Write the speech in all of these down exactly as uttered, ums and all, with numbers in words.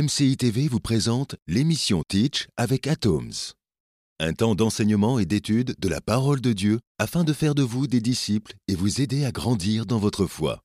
M C I T V vous présente l'émission Teach avec Atoms. Un temps d'enseignement et d'étude de la parole de Dieu afin de faire de vous des disciples et vous aider à grandir dans votre foi.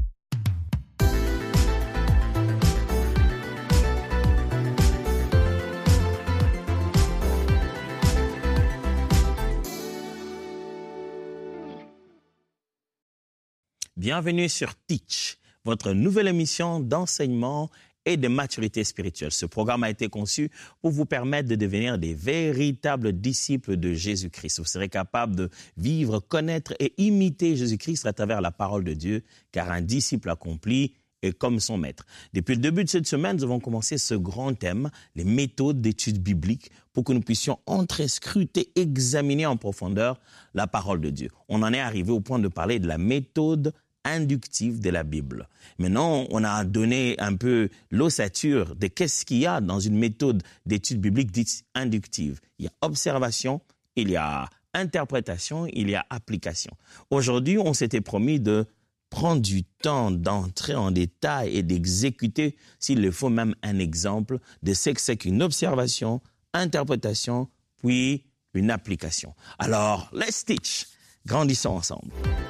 Bienvenue sur Teach, votre nouvelle émission d'enseignement et de maturité spirituelle. Ce programme a été conçu pour vous permettre de devenir des véritables disciples de Jésus-Christ. Vous serez capable de vivre, connaître et imiter Jésus-Christ à travers la parole de Dieu, car un disciple accompli est comme son maître. Depuis le début de cette semaine, nous avons commencé ce grand thème, les méthodes d'études bibliques, pour que nous puissions entrer, scruter, examiner en profondeur la parole de Dieu. On en est arrivé au point de parler de la méthode inductive de la Bible. Maintenant, on a donné un peu l'ossature de qu'est-ce qu'il y a dans une méthode d'étude biblique dite inductive. Il y a observation, il y a interprétation, il y a application. Aujourd'hui, on s'était promis de prendre du temps d'entrer en détail et d'exécuter, s'il le faut, même un exemple de ce que c'est qu'une observation, interprétation, puis une application. Alors, let's teach. Grandissons ensemble.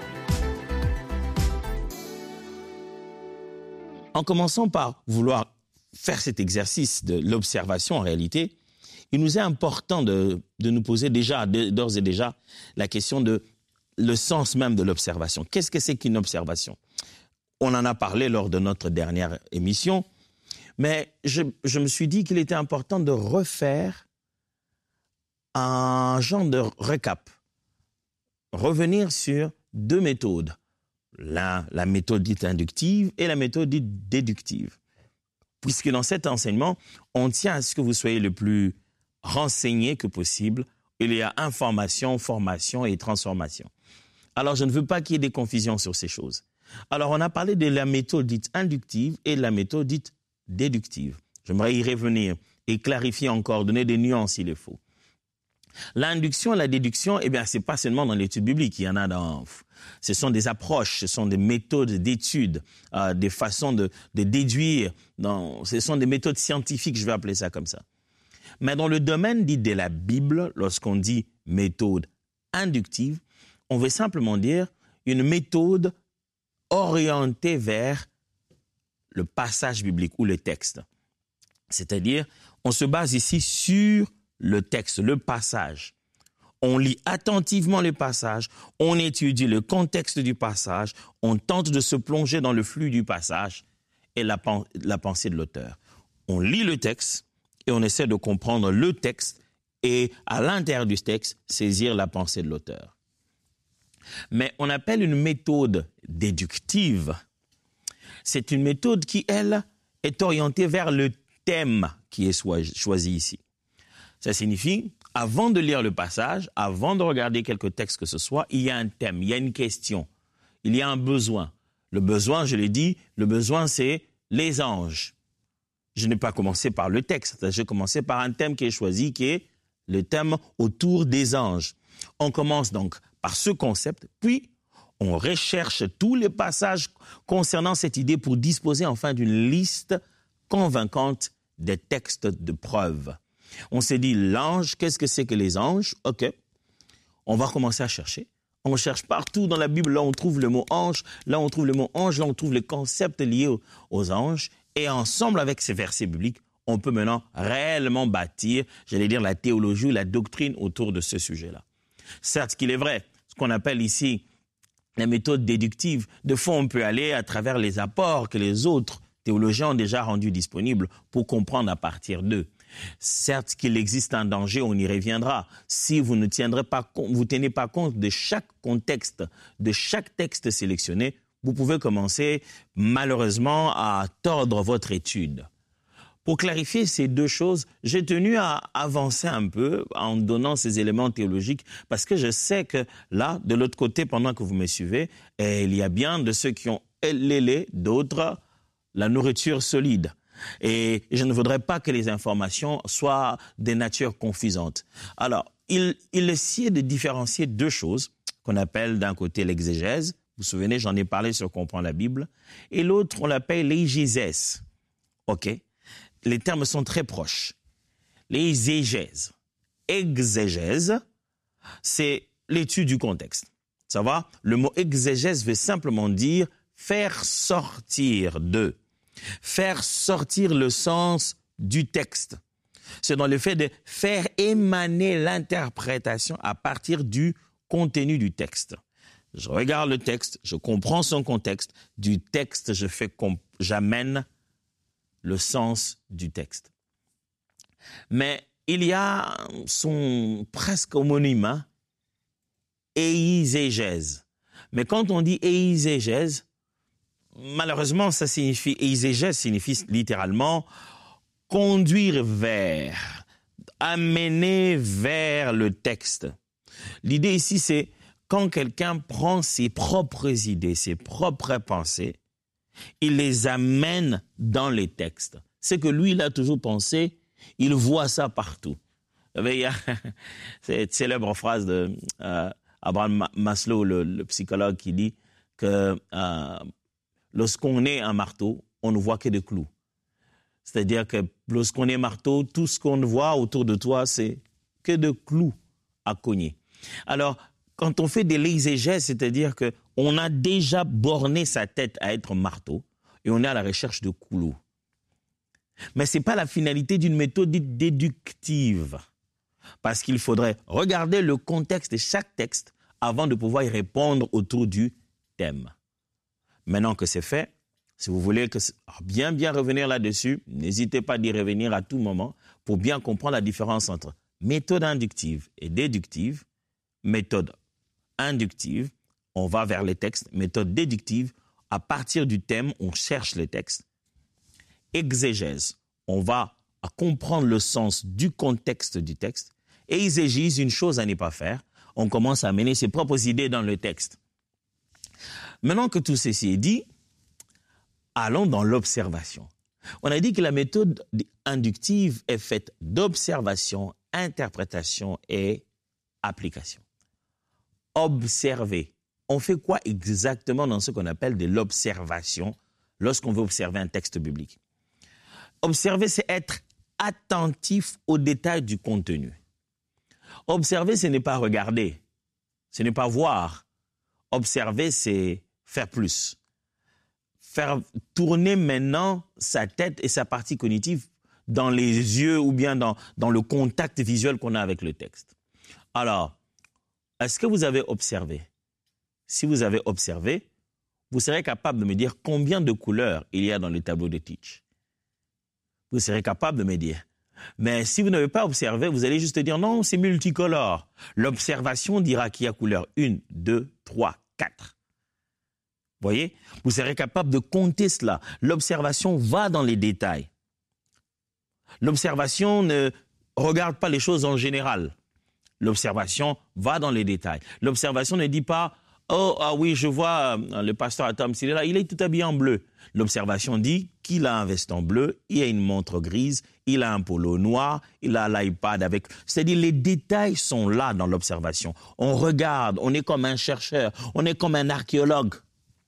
En commençant par vouloir faire cet exercice de l'observation, en réalité, il nous est important de, de nous poser déjà, d'ores et déjà, la question de le sens même de l'observation. Qu'est-ce que c'est qu'une observation? On en a parlé lors de notre dernière émission, mais je, je me suis dit qu'il était important de refaire un genre de récap, revenir sur deux méthodes. La, la méthode dite inductive et la méthode dite déductive. Puisque dans cet enseignement, on tient à ce que vous soyez le plus renseigné que possible. Il y a information, formation et transformation. Alors, je ne veux pas qu'il y ait des confusions sur ces choses. Alors, on a parlé de la méthode dite inductive et de la méthode dite déductive. J'aimerais y revenir et clarifier encore, donner des nuances s'il le faut. L'induction et la déduction, eh bien, c'est pas seulement dans l'étude biblique, il y en a dans... Ce sont des approches, ce sont des méthodes d'étude, euh, des façons de, de déduire, dans, ce sont des méthodes scientifiques, je vais appeler ça comme ça. Mais dans le domaine dit de la Bible, lorsqu'on dit méthode inductive, on veut simplement dire une méthode orientée vers le passage biblique ou le texte. C'est-à-dire, on se base ici sur le texte, le passage. On lit attentivement le passage, on étudie le contexte du passage, on tente de se plonger dans le flux du passage et la, la pensée de l'auteur. On lit le texte et on essaie de comprendre le texte et à l'intérieur du texte, saisir la pensée de l'auteur. Mais on appelle une méthode déductive. C'est une méthode qui, elle, est orientée vers le thème qui est choisi ici. Ça signifie, avant de lire le passage, avant de regarder quelques textes que ce soit, il y a un thème, il y a une question, il y a un besoin. Le besoin, je l'ai dit, le besoin c'est les anges. Je n'ai pas commencé par le texte, j'ai commencé par un thème qui est choisi, qui est le thème autour des anges. On commence donc par ce concept, puis on recherche tous les passages concernant cette idée pour disposer enfin d'une liste convaincante des textes de preuve. On s'est dit, l'ange, qu'est-ce que c'est que les anges? OK, on va commencer à chercher. On cherche partout dans la Bible, là on trouve le mot ange, là on trouve le mot ange, là on trouve les concepts liés aux, aux anges. Et ensemble avec ces versets bibliques, on peut maintenant réellement bâtir, j'allais dire, la théologie ou la doctrine autour de ce sujet-là. Certes qu'il est vrai, ce qu'on appelle ici la méthode déductive, de fois on peut aller à travers les apports que les autres théologiens ont déjà rendus disponibles pour comprendre à partir d'eux. Certes qu'il existe un danger, on y reviendra. Si vous ne tiendrez pas, vous tenez pas compte de chaque contexte, de chaque texte sélectionné, vous pouvez commencer malheureusement à tordre votre étude. Pour clarifier ces deux choses, j'ai tenu à avancer un peu en donnant ces éléments théologiques parce que je sais que là, de l'autre côté, pendant que vous me suivez, il y a bien de ceux qui ont les laits, d'autres la nourriture solide. Et je ne voudrais pas que les informations soient de nature confusante. Alors, il, il essaie de différencier deux choses qu'on appelle d'un côté l'exégèse. Vous vous souvenez, j'en ai parlé sur comprendre la Bible. Et l'autre, on l'appelle l'exégèse. OK? les termes sont très proches. L'exégèse. Exégèse, c'est l'étude du contexte. Ça va? Le mot exégèse veut simplement dire faire sortir de, faire sortir le sens du texte. C'est dans le fait de faire émaner l'interprétation à partir du contenu du texte. Je regarde le texte, je comprends son contexte. Du texte, je fais comp- j'amène le sens du texte. Mais il y a son presque homonyme, hein, eiségèse. Mais quand on dit eiségèse, malheureusement, ça signifie, eiségèse signifie littéralement conduire vers, amener vers le texte. L'idée ici, c'est quand quelqu'un prend ses propres idées, ses propres pensées, il les amène dans les textes. C'est que lui, il a toujours pensé, il voit ça partout. Il y a cette célèbre phrase de euh, Abraham Maslow, le, le psychologue, qui dit que euh, lorsqu'on est un marteau, on ne voit que des clous. C'est-à-dire que lorsqu'on est marteau, tout ce qu'on voit autour de toi, c'est que de clous à cogner. Alors, quand on fait de l'exégèse, c'est-à-dire qu'on a déjà borné sa tête à être marteau et on est à la recherche de clous. Mais ce n'est pas la finalité d'une méthode dite déductive, parce qu'il faudrait regarder le contexte de chaque texte avant de pouvoir y répondre autour du thème. Maintenant que c'est fait, si vous voulez que bien bien revenir là-dessus, n'hésitez pas d'y revenir à tout moment pour bien comprendre la différence entre méthode inductive et déductive. Méthode inductive, on va vers les textes. Méthode déductive, à partir du thème, on cherche les textes. Exégèse, on va à comprendre le sens du contexte du texte. Et exégèse, une chose à ne pas faire, on commence à mener ses propres idées dans le texte. Maintenant que tout ceci est dit, allons dans l'observation. On a dit que la méthode inductive est faite d'observation, interprétation et application. Observer. On fait quoi exactement dans ce qu'on appelle de l'observation lorsqu'on veut observer un texte biblique? Observer, c'est être attentif aux détails du contenu. Observer, ce n'est pas regarder, ce n'est pas voir. Observer, c'est faire plus. Faire tourner maintenant sa tête et sa partie cognitive dans les yeux ou bien dans, dans le contact visuel qu'on a avec le texte. Alors, est-ce que vous avez observé? Si vous avez observé, vous serez capable de me dire combien de couleurs il y a dans le tableau de Teach. Vous serez capable de me dire. Mais si vous n'avez pas observé, vous allez juste dire non, c'est multicolore. L'observation dira qu'il y a couleur une, deux, trois, quatre. Vous voyez? Vous serez capable de compter cela. L'observation va dans les détails. L'observation ne regarde pas les choses en général. L'observation va dans les détails. L'observation ne dit pas « Oh, ah oui, je vois euh, le pasteur Atom, il est là, il est tout habillé en bleu. » L'observation dit qu'il a un veston bleu, il a une montre grise, il a un polo noir, il a l'iPad avec... C'est-à-dire les détails sont là dans l'observation. On regarde, on est comme un chercheur, on est comme un archéologue.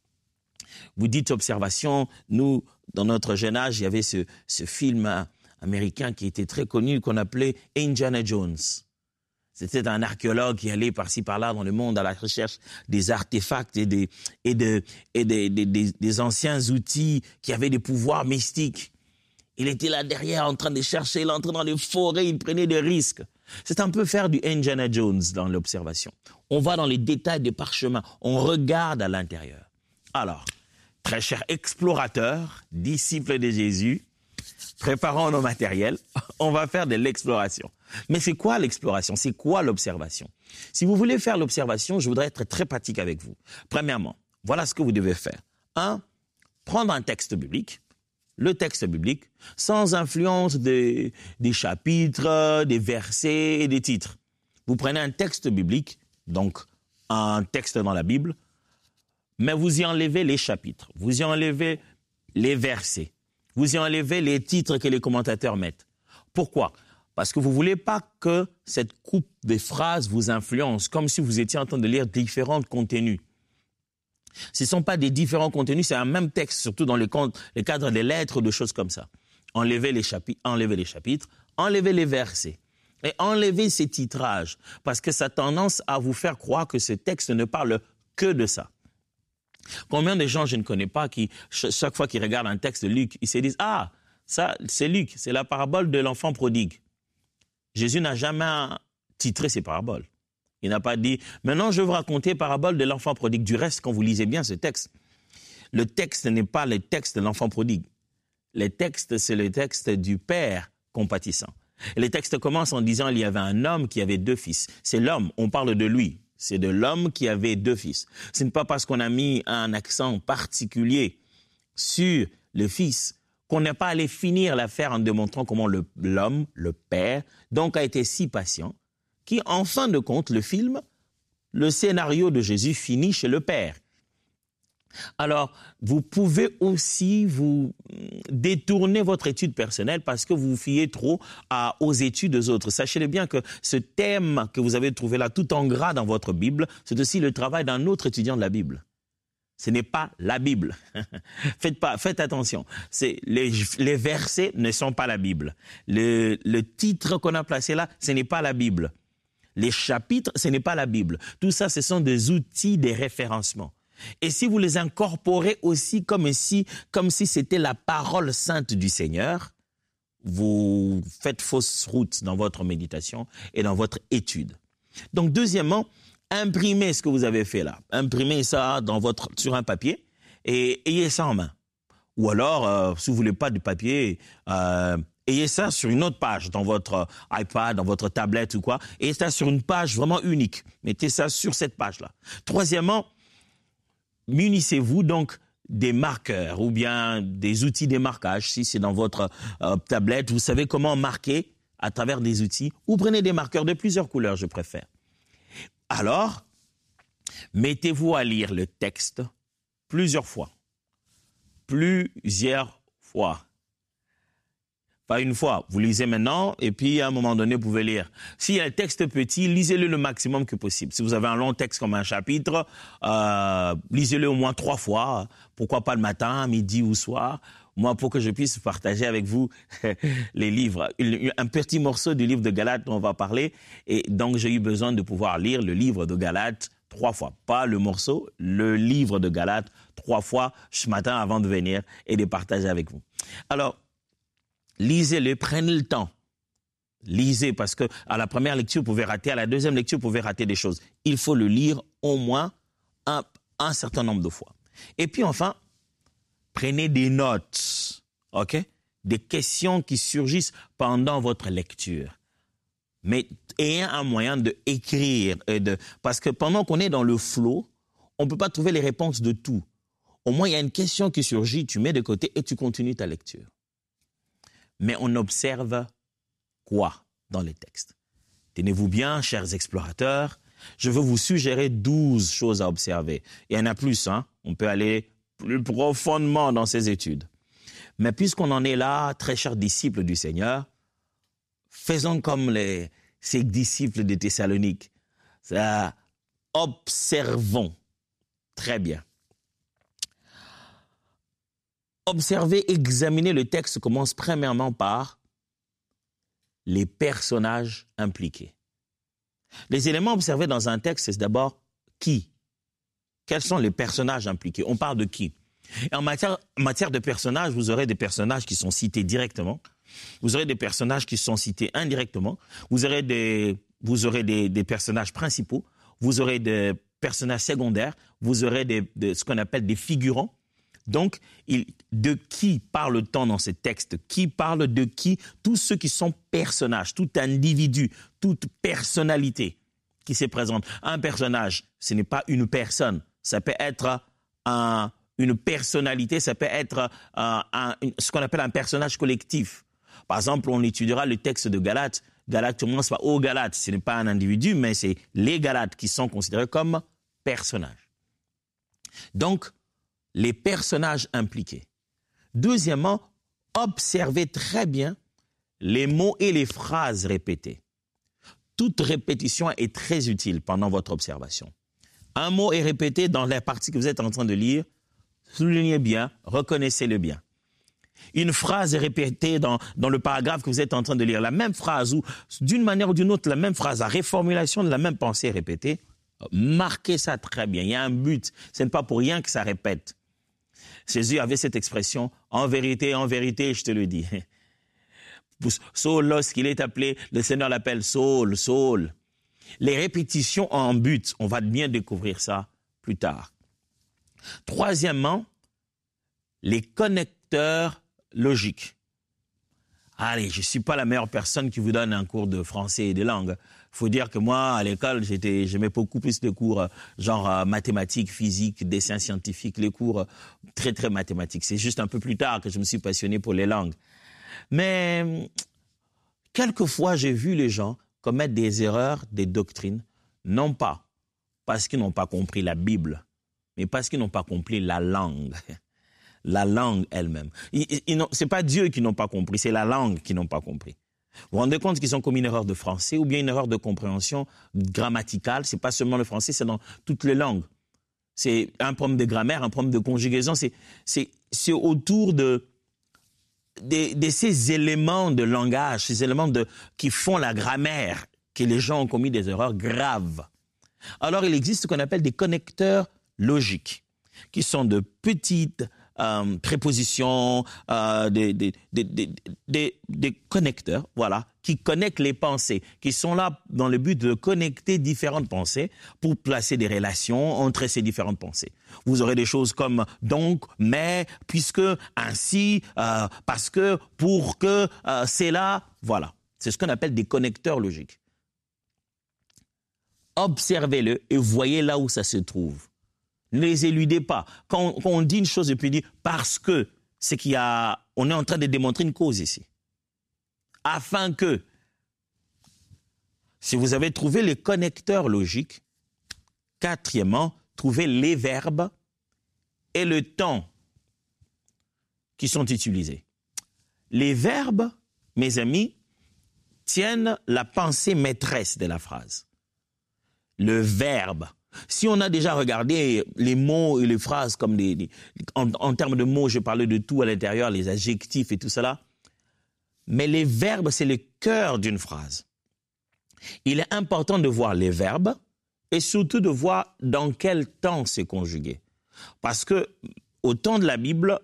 Vous dites observation, nous, dans notre jeune âge, il y avait ce, ce film américain qui était très connu, qu'on appelait Indiana Jones. C'était un archéologue qui allait par-ci par-là dans le monde à la recherche des artefacts et des, et de, et des, des, des, des anciens outils qui avaient des pouvoirs mystiques. Il était là derrière en train de chercher, il entrait dans les forêts, il prenait des risques. C'est un peu faire du Indiana Jones dans l'observation. On va dans les détails des parchemins, on regarde à l'intérieur. Alors, très chers explorateurs, disciples de Jésus, préparons nos matériels, on va faire de l'exploration. Mais c'est quoi l'exploration? C'est quoi l'observation? Si vous voulez faire l'observation, je voudrais être très pratique avec vous. Premièrement, voilà ce que vous devez faire. Un, prendre un texte biblique, le texte biblique, sans influence des, des chapitres, des versets et des titres. Vous prenez un texte biblique, donc un texte dans la Bible, mais vous y enlevez les chapitres, vous y enlevez les versets, vous y enlevez les titres que les commentateurs mettent. Pourquoi? Parce que vous ne voulez pas que cette coupe de phrases vous influence, comme si vous étiez en train de lire différents contenus. Ce ne sont pas des différents contenus, c'est un même texte, surtout dans les, les cadres des lettres ou de choses comme ça. enlevez les chapitres, enlevez les chapitres, enlevez les versets et enlevez ces titrages parce que ça a tendance à vous faire croire que ce texte ne parle que de ça. Combien de gens je ne connais pas qui, chaque fois qu'ils regardent un texte de Luc, ils se disent « Ah, ça, c'est Luc, c'est la parabole de l'enfant prodigue. » Jésus n'a jamais titré ces paraboles. Il n'a pas dit « Maintenant, je vais vous raconter la parabole de l'enfant prodigue. » Du reste, quand vous lisez bien ce texte, le texte n'est pas le texte de l'enfant prodigue. Le texte, c'est le texte du Père compatissant. Et le texte commence en disant « Il y avait un homme qui avait deux fils. » C'est l'homme, on parle de lui. C'est de l'homme qui avait deux fils. Ce n'est pas parce qu'on a mis un accent particulier sur le fils qu'on n'est pas allé finir l'affaire en démontrant comment le, l'homme, le père, donc a été si patient, qui, en fin de compte, le film, le scénario de Jésus finit chez le père. Alors, vous pouvez aussi vous détourner votre étude personnelle parce que vous vous fiez trop à, aux études des autres. Sachez-le bien que ce thème que vous avez trouvé là tout en gras dans votre Bible, c'est aussi le travail d'un autre étudiant de la Bible. Ce n'est pas la Bible. Faites pas, faites attention. C'est, les, les versets ne sont pas la Bible. Le, le titre qu'on a placé là, ce n'est pas la Bible. Les chapitres, ce n'est pas la Bible. Tout ça, ce sont des outils, des référencements. Et si vous les incorporez aussi comme si, comme si c'était la parole sainte du Seigneur, vous faites fausse route dans votre méditation et dans votre étude. Donc, deuxièmement, imprimez ce que vous avez fait là. Imprimez ça dans votre, sur un papier et ayez ça en main. Ou alors, euh, si vous voulez pas du papier, euh, ayez ça sur une autre page, dans votre iPad, dans votre tablette ou quoi. Ayez ça sur une page vraiment unique. Mettez ça sur cette page-là. Troisièmement, munissez-vous donc des marqueurs ou bien des outils de marquage. Si c'est dans votre euh, tablette, vous savez comment marquer à travers des outils. Ou prenez des marqueurs de plusieurs couleurs, je préfère. Alors, mettez-vous à lire le texte plusieurs fois. Plusieurs fois. Pas une fois. Vous lisez maintenant et puis à un moment donné, vous pouvez lire. S'il y a un texte petit, lisez-le le maximum que possible. Si vous avez un long texte comme un chapitre, euh, lisez-le au moins trois fois. Pourquoi pas le matin, midi ou soir. Moi, pour que je puisse partager avec vous les livres. Un petit morceau du livre de Galates dont on va parler. Et donc, j'ai eu besoin de pouvoir lire le livre de Galates trois fois. Pas le morceau, le livre de Galates trois fois ce matin avant de venir et de partager avec vous. Alors, lisez-le, prenez le temps. Lisez parce que à la première lecture, vous pouvez rater. À la deuxième lecture, vous pouvez rater des choses. Il faut le lire au moins un, un certain nombre de fois. Et puis enfin, prenez des notes, ok? Des questions qui surgissent pendant votre lecture. Mais ayez un moyen d'écrire. Et de, parce que pendant qu'on est dans le flow, on ne peut pas trouver les réponses de tout. Au moins, il y a une question qui surgit, tu mets de côté et tu continues ta lecture. Mais on observe quoi dans les textes? Tenez-vous bien, chers explorateurs, je veux vous suggérer douze choses à observer. Il y en a plus, hein? On peut aller plus profondément dans ces études. Mais puisqu'on en est là, très chers disciples du Seigneur, faisons comme les, ces disciples de Thessalonique. Ça, observons très bien. Observer, examiner le texte commence premièrement par les personnages impliqués. Les éléments observés dans un texte, c'est d'abord qui? Quels sont les personnages impliqués? On parle de qui? Et en matière, en matière de personnages, vous aurez des personnages qui sont cités directement, vous aurez des personnages qui sont cités indirectement, vous aurez des, vous aurez des, des personnages principaux, vous aurez des personnages secondaires, vous aurez des, des, ce qu'on appelle des figurants. Donc, il, de qui parle-t-on dans ces textes? Qui parle de qui? Tous ceux qui sont personnages, tout individu, toute personnalité qui se présente. Un personnage, ce n'est pas une personne. Ça peut être un, une personnalité, ça peut être un, un, ce qu'on appelle un personnage collectif. Par exemple, on étudiera le texte de Galates. Galates commence par « aux Galates ». Ce n'est pas un individu, mais c'est les Galates qui sont considérés comme personnages. Donc, les personnages impliqués. Deuxièmement, observez très bien les mots et les phrases répétées. Toute répétition est très utile pendant votre observation. Un mot est répété dans la partie que vous êtes en train de lire, soulignez bien, reconnaissez-le bien. Une phrase est répétée dans, dans le paragraphe que vous êtes en train de lire. La même phrase ou d'une manière ou d'une autre, la même phrase, la réformulation de la même pensée est répétée. Marquez ça très bien. Il y a un but. Ce n'est pas pour rien que ça répète. Jésus avait cette expression, en vérité, en vérité, je te le dis. Saul, lorsqu'il est appelé, le Seigneur l'appelle Saul, Saul. Les répétitions ont un but. On va bien découvrir ça plus tard. Troisièmement, les connecteurs logiques. Allez, je ne suis pas la meilleure personne qui vous donne un cours de français et de langue. Il faut dire que moi, à l'école, j'étais, j'aimais beaucoup plus de cours euh, genre euh, mathématiques, physique, dessins scientifiques, les cours euh, très, très mathématiques. C'est juste un peu plus tard que je me suis passionné pour les langues. Mais quelquefois, j'ai vu les gens commettre des erreurs, des doctrines, non pas parce qu'ils n'ont pas compris la Bible, mais parce qu'ils n'ont pas compris la langue. La langue elle-même. Ce n'est pas Dieu qui n'ont pas compris, c'est la langue qui n'ont pas compris. Vous vous rendez compte qu'ils ont commis une erreur de français ou bien une erreur de compréhension grammaticale. Ce n'est pas seulement le français, c'est dans toutes les langues. C'est un problème de grammaire, un problème de conjugaison. C'est, c'est, c'est autour de, de, de ces éléments de langage, ces éléments de, qui font la grammaire, que les gens ont commis des erreurs graves. Alors, il existe ce qu'on appelle des connecteurs logiques, qui sont de petites Euh, prépositions, euh, des, des, des, des, des, des connecteurs, voilà, qui connectent les pensées, qui sont là dans le but de connecter différentes pensées pour placer des relations entre ces différentes pensées. Vous aurez des choses comme donc, mais, puisque, ainsi, euh, parce que, pour que, euh, c'est là, voilà. C'est ce qu'on appelle des connecteurs logiques. Observez-le et voyez là où ça se trouve. Ne les éludez pas. Quand on, quand on dit une chose et puis dit parce que, c'est qu'il y a, on est en train de démontrer une cause ici. Afin que, si vous avez trouvé les connecteurs logiques, quatrièmement, trouvez les verbes et le temps qui sont utilisés. Les verbes, mes amis, tiennent la pensée maîtresse de la phrase. Le verbe. Si on a déjà regardé les mots et les phrases comme des, des en, en termes de mots, je parlais de tout à l'intérieur, les adjectifs et tout cela. Mais les verbes, c'est le cœur d'une phrase. Il est important de voir les verbes et surtout de voir dans quel temps c'est conjugué. Parce que au temps de la Bible,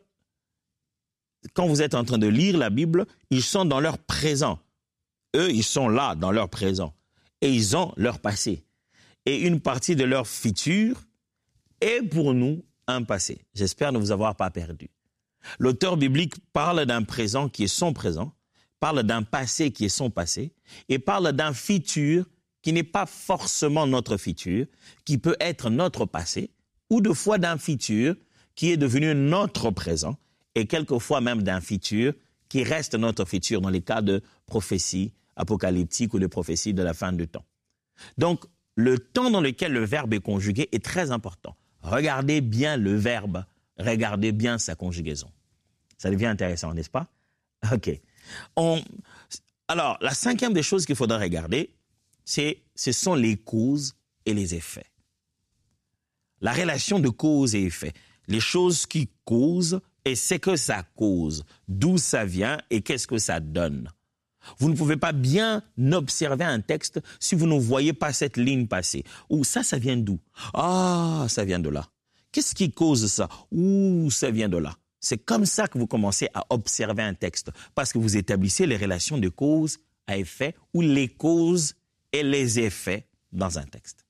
quand vous êtes en train de lire la Bible, ils sont dans leur présent. Eux, ils sont là dans leur présent. Et ils ont leur passé. Et une partie de leur futur est pour nous un passé. J'espère ne vous avoir pas perdu. L'auteur biblique parle d'un présent qui est son présent, parle d'un passé qui est son passé, et parle d'un futur qui n'est pas forcément notre futur, qui peut être notre passé, ou de fois d'un futur qui est devenu notre présent, et quelquefois même d'un futur qui reste notre futur dans les cas de prophéties apocalyptiques ou de prophéties de la fin du temps. Donc, le temps dans lequel le verbe est conjugué est très important. Regardez bien le verbe, regardez bien sa conjugaison. Ça devient intéressant, n'est-ce pas? OK. On... Alors, la cinquième des choses qu'il faudra regarder, c'est, ce sont les causes et les effets. La relation de cause et effet. Les choses qui causent et c'est que ça cause. D'où ça vient et qu'est-ce que ça donne. Vous ne pouvez pas bien observer un texte si vous ne voyez pas cette ligne passer. Ou ça, ça vient d'où? Ah, ça vient de là. Qu'est-ce qui cause ça? Ouh, ça vient de là. C'est comme ça que vous commencez à observer un texte, parce que vous établissez les relations de cause à effet ou les causes et les effets dans un texte.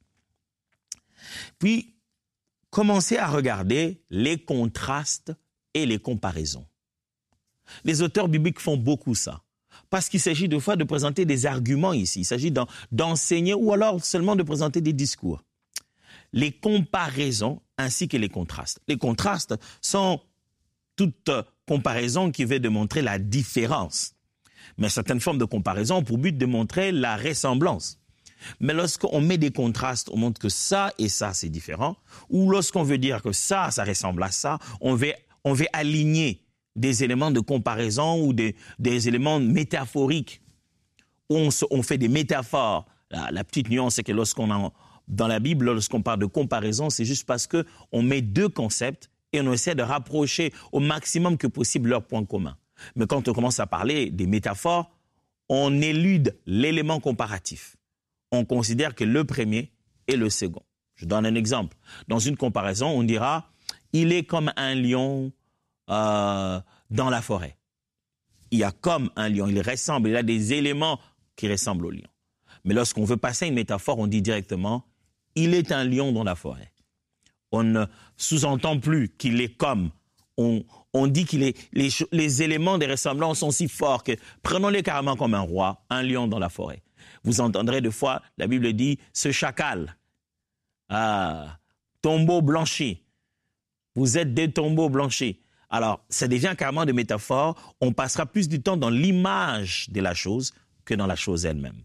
Puis, commencez à regarder les contrastes et les comparaisons. Les auteurs bibliques font beaucoup ça. Parce qu'il s'agit de fois de présenter des arguments ici. Il s'agit d'en, d'enseigner ou alors seulement de présenter des discours. Les comparaisons ainsi que les contrastes. Les contrastes sont toute comparaison qui veut démontrer la différence. Mais certaines formes de comparaison ont pour but de montrer la ressemblance. Mais lorsqu'on met des contrastes, on montre que ça et ça, c'est différent. Ou lorsqu'on veut dire que ça, ça ressemble à ça, on veut, on veut aligner des éléments de comparaison ou des, des éléments métaphoriques. On, se, on fait des métaphores. La, la petite nuance, c'est que lorsqu'on a, dans la Bible, lorsqu'on parle de comparaison, c'est juste parce qu'on met deux concepts et on essaie de rapprocher au maximum que possible leurs points communs. Mais quand on commence à parler des métaphores, on élude l'élément comparatif. On considère que le premier est le second. Je donne un exemple. Dans une comparaison, on dira « il est comme un lion euh, dans la forêt ». Il y a comme un lion, il ressemble, il a des éléments qui ressemblent au lion. Mais lorsqu'on veut passer une métaphore, on dit directement « il est un lion dans la forêt ». On ne sous-entend plus qu'il est comme. On, on dit que les, les, les éléments des ressemblances sont si forts que prenons-les carrément comme un roi, un lion dans la forêt. Vous entendrez des fois, la Bible dit « ce chacal, ah, tombeau blanchi, vous êtes des tombeaux blanchis ». Alors, ça devient carrément des métaphores. On passera plus du temps dans l'image de la chose que dans la chose elle-même.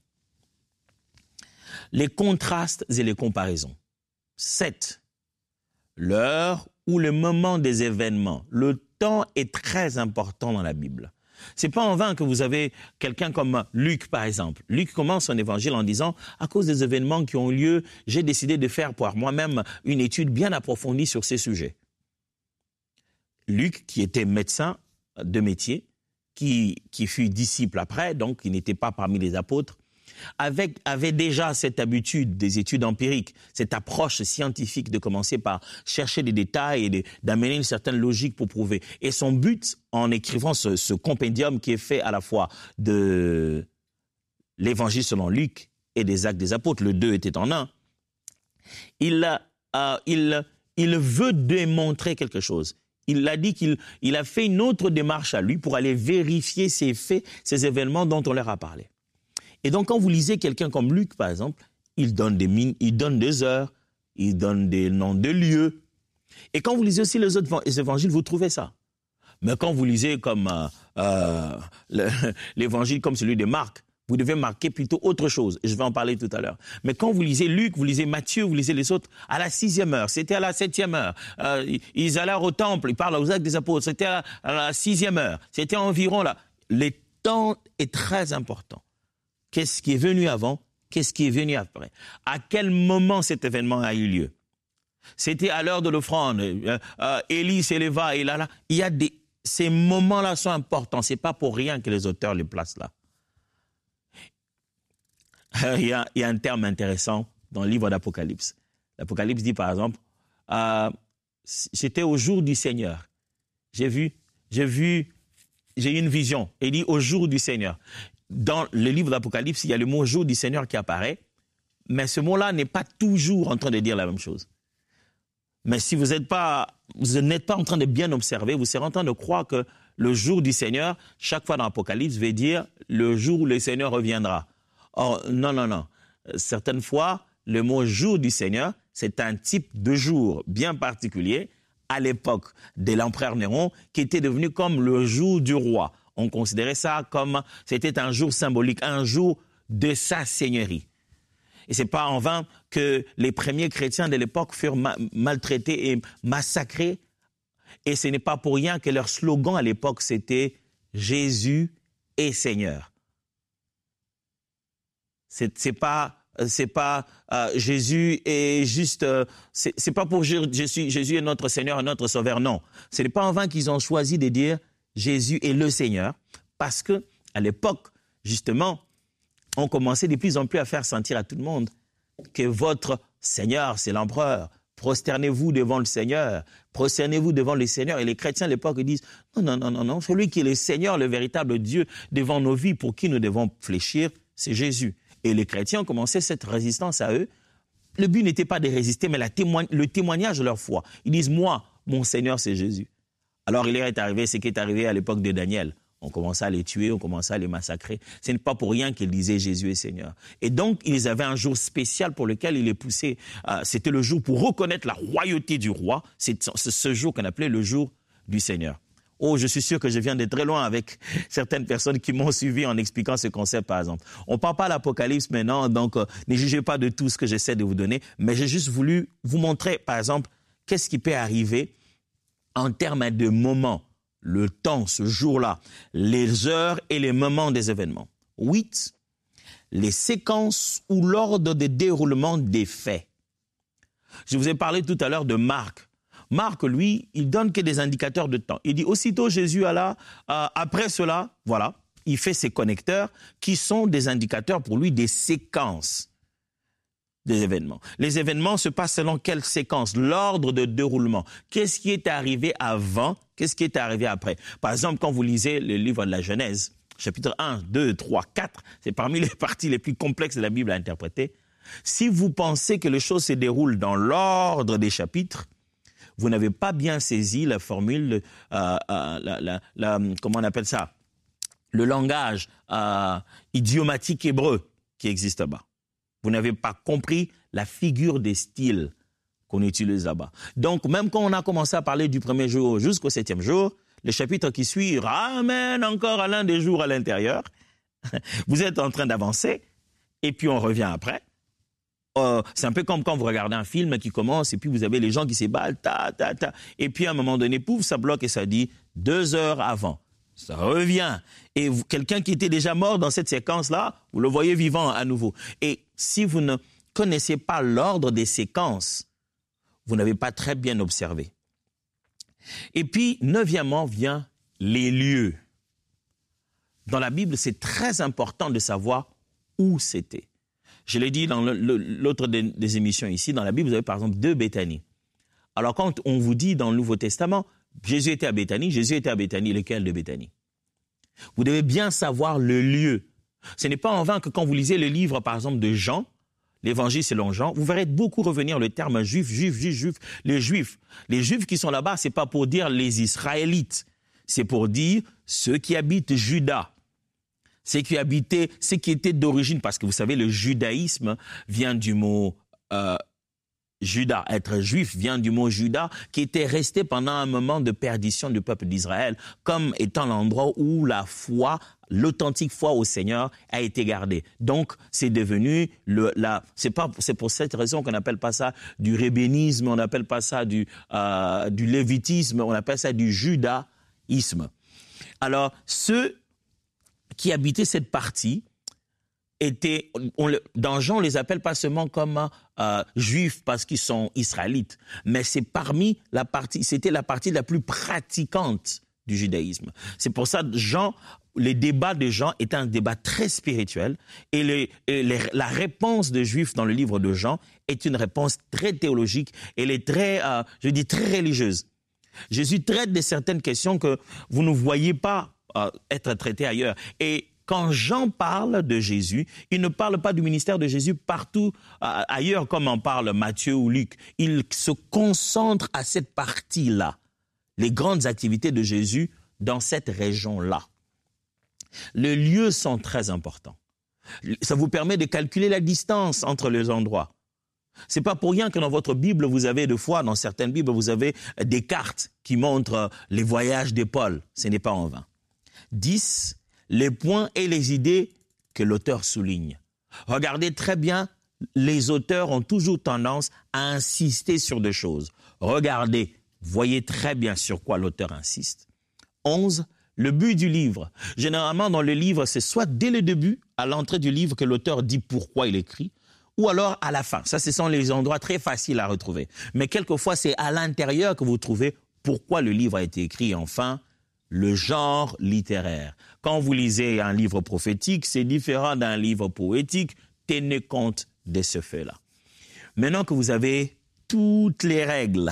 Les contrastes et les comparaisons. sept. L'heure ou le moment des événements. Le temps est très important dans la Bible. C'est pas en vain que vous avez quelqu'un comme Luc, par exemple. Luc commence son évangile en disant « À cause des événements qui ont lieu, j'ai décidé de faire pour moi-même une étude bien approfondie sur ces sujets. » Luc, qui était médecin de métier, qui, qui fut disciple après, donc qui n'était pas parmi les apôtres, Avec, avait déjà cette habitude des études empiriques, cette approche scientifique de commencer par chercher des détails et de, d'amener une certaine logique pour prouver. Et son but, en écrivant ce, ce compendium qui est fait à la fois de l'Évangile selon Luc et des Actes des Apôtres, le deux était en un, il, euh, il, il veut démontrer quelque chose. Il a dit qu'il il a fait une autre démarche à lui pour aller vérifier ces faits, ces événements dont on leur a parlé. Et donc, quand vous lisez quelqu'un comme Luc, par exemple, il donne des mines, il donne des heures, il donne des noms de lieux. Et quand vous lisez aussi les autres évangiles, vous trouvez ça. Mais quand vous lisez comme euh, euh, le, l'évangile comme celui de Marc, vous devez marquer plutôt autre chose. Et je vais en parler tout à l'heure. Mais quand vous lisez Luc, vous lisez Matthieu, vous lisez les autres, à la sixième heure, c'était à la septième heure. Euh, ils allèrent au temple, ils parlent aux Actes des Apôtres, c'était à la, à la sixième heure. C'était environ là. Le temps est très important. Qu'est-ce qui est venu avant? Qu'est-ce qui est venu après? À quel moment cet événement a eu lieu? C'était à l'heure de l'offrande. Euh, euh, Élie s'éleva et là, là. Il y a des, ces moments-là sont importants. C'est pas pour rien que les auteurs les placent là. Euh, il, y a, il y a un terme intéressant dans le livre d'Apocalypse. L'Apocalypse dit par exemple, euh, c'était au jour du Seigneur. J'ai vu, j'ai vu, j'ai eu une vision. Il dit au jour du Seigneur. Dans le livre d'Apocalypse, il y a le mot « jour du Seigneur » qui apparaît, mais ce mot-là n'est pas toujours en train de dire la même chose. Mais si vous n'êtes pas, vous n'êtes pas en train de bien observer, vous serez en train de croire que le jour du Seigneur, chaque fois dans l'Apocalypse, veut dire le jour où le Seigneur reviendra. Or, non, non, non. Certaines fois, le mot « jour du Seigneur », c'est un type de jour bien particulier à l'époque de l'empereur Néron qui était devenu comme le jour du roi. On considérait ça comme, c'était un jour symbolique, un jour de sa seigneurie. Et c'est pas en vain que les premiers chrétiens de l'époque furent ma- maltraités et massacrés. Et ce n'est pas pour rien que leur slogan à l'époque, c'était « Jésus est Seigneur ». C'est, c'est pas, c'est pas euh, Jésus est juste, euh, c'est, c'est pas pour dire Jésus, Jésus est notre Seigneur et notre Sauveur, non. Ce n'est pas en vain qu'ils ont choisi de dire Jésus est le Seigneur, parce que à l'époque, justement, on commençait de plus en plus à faire sentir à tout le monde que votre Seigneur, c'est l'empereur. Prosternez-vous devant le Seigneur, prosternez-vous devant le Seigneur. Et les chrétiens à l'époque disent, non, non, non, non, non, celui qui est le Seigneur, le véritable Dieu devant nos vies, pour qui nous devons fléchir, c'est Jésus. Et les chrétiens ont commencé cette résistance à eux. Le but n'était pas de résister, mais la témoigne, le témoignage de leur foi. Ils disent, moi, mon Seigneur, c'est Jésus. Alors, il est arrivé ce qui est arrivé à l'époque de Daniel. On commençait à les tuer, on commençait à les massacrer. Ce n'est pas pour rien qu'ils disaient Jésus est Seigneur. Et donc, ils avaient un jour spécial pour lequel ils les poussaient. Euh, c'était le jour pour reconnaître la royauté du roi. C'est ce jour qu'on appelait le jour du Seigneur. Oh, je suis sûr que je viens de très loin avec certaines personnes qui m'ont suivi en expliquant ce concept, par exemple. On ne parle pas de l'Apocalypse maintenant, donc euh, ne jugez pas de tout ce que j'essaie de vous donner, mais j'ai juste voulu vous montrer, par exemple, qu'est-ce qui peut arriver en termes de moments, le temps, ce jour-là, les heures et les moments des événements. huit. Les séquences ou l'ordre de déroulement des faits. Je vous ai parlé tout à l'heure de Marc. Marc, lui, il donne que des indicateurs de temps. Il dit, aussitôt Jésus alla, euh, après cela, voilà, il fait ses connecteurs qui sont des indicateurs pour lui des séquences des événements. Les événements se passent selon quelle séquence? L'ordre de déroulement. Qu'est-ce qui est arrivé avant? Qu'est-ce qui est arrivé après? Par exemple, quand vous lisez le livre de la Genèse, chapitre un, deux, trois, quatre, c'est parmi les parties les plus complexes de la Bible à interpréter. Si vous pensez que les choses se déroulent dans l'ordre des chapitres, vous n'avez pas bien saisi la formule, euh, euh, la, la, la, comment on appelle ça? Le langage euh, idiomatique hébreu qui existe là-bas. Vous n'avez pas compris la figure des styles qu'on utilise là-bas. Donc, même quand on a commencé à parler du premier jour jusqu'au septième jour, le chapitre qui suit ramène encore à l'un des jours à l'intérieur. Vous êtes en train d'avancer et puis on revient après. Euh, c'est un peu comme quand vous regardez un film qui commence et puis vous avez les gens qui s'éballent, ta, ta, ta. Et puis à un moment donné, pouf, ça bloque et ça dit deux heures avant. Ça revient. Et vous, quelqu'un qui était déjà mort dans cette séquence-là, vous le voyez vivant à nouveau. Et si vous ne connaissez pas l'ordre des séquences, vous n'avez pas très bien observé. Et puis, neuvièmement, vient les lieux. Dans la Bible, c'est très important de savoir où c'était. Je l'ai dit dans le, le, l'autre des, des émissions ici, dans la Bible, vous avez par exemple deux Béthanie. Alors quand on vous dit dans le Nouveau Testament, Jésus était à Béthanie, Jésus était à Béthanie, lequel de Béthanie? Vous devez bien savoir le lieu. Ce n'est pas en vain que quand vous lisez le livre, par exemple, de Jean, l'Évangile selon Jean, vous verrez beaucoup revenir le terme juif, juif, juif, juif, les juifs. Les juifs qui sont là-bas, c'est pas pour dire les Israélites, c'est pour dire ceux qui habitent Juda. Ceux qui habitaient, ceux qui étaient d'origine, parce que vous savez, le judaïsme vient du mot euh, Juda. Être juif vient du mot Juda, qui était resté pendant un moment de perdition du peuple d'Israël, comme étant l'endroit où la foi, l'authentique foi au Seigneur a été gardée. Donc, c'est devenu le, la, c'est pas, c'est pour cette raison qu'on n'appelle pas ça du rébénisme, on n'appelle pas ça du, euh, du lévitisme, on appelle ça du judaïsme. Alors, ceux qui habitaient cette partie étaient, on, dans Jean, on les appelle pas seulement comme euh, juifs parce qu'ils sont israélites, mais c'est parmi la partie, c'était la partie la plus pratiquante du judaïsme. C'est pour ça que Jean, les débats de Jean étaient un débat très spirituel et, les, et les, la réponse des Juifs dans le livre de Jean est une réponse très théologique. Elle est très, euh, je dis très religieuse. Jésus traite de certaines questions que vous ne voyez pas euh, être traitées ailleurs. Et quand Jean parle de Jésus, il ne parle pas du ministère de Jésus partout euh, ailleurs comme en parle Matthieu ou Luc. Il se concentre à cette partie-là, les grandes activités de Jésus dans cette région-là. Les lieux sont très importants. Ça vous permet de calculer la distance entre les endroits. C'est pas pour rien que dans votre Bible, vous avez de fois, dans certaines Bibles, vous avez des cartes qui montrent les voyages de Paul. Ce n'est pas en vain. dix. Les points et les idées que l'auteur souligne. Regardez très bien, les auteurs ont toujours tendance à insister sur des choses. Regardez, voyez très bien sur quoi l'auteur insiste. onze. Le but du livre. Généralement, dans le livre, c'est soit dès le début, à l'entrée du livre, que l'auteur dit pourquoi il écrit, ou alors à la fin. Ça, ce sont les endroits très faciles à retrouver. Mais quelquefois, c'est à l'intérieur que vous trouvez pourquoi le livre a été écrit. Et enfin, le genre littéraire. Quand vous lisez un livre prophétique, c'est différent d'un livre poétique. Tenez compte de ce fait-là. Maintenant que vous avez toutes les règles,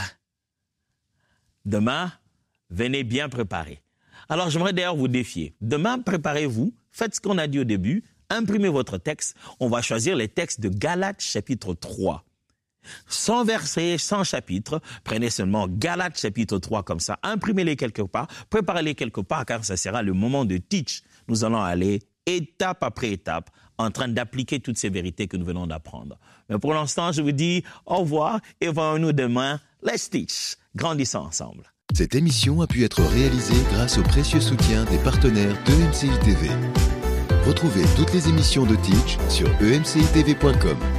demain, venez bien préparer. Alors, j'aimerais d'ailleurs vous défier. Demain, préparez-vous, faites ce qu'on a dit au début, imprimez votre texte. On va choisir les textes de Galates chapitre trois. Sans verset, sans chapitre, prenez seulement Galates chapitre trois comme ça, imprimez-les quelque part, préparez-les quelque part, car ça sera le moment de teach. Nous allons aller étape après étape en train d'appliquer toutes ces vérités que nous venons d'apprendre. Mais pour l'instant, je vous dis au revoir et voyons-nous demain. Let's teach. Grandissons ensemble. Cette émission a pu être réalisée grâce au précieux soutien des partenaires d'E M C I T V. Retrouvez toutes les émissions de Teach sur e m c i t v point com.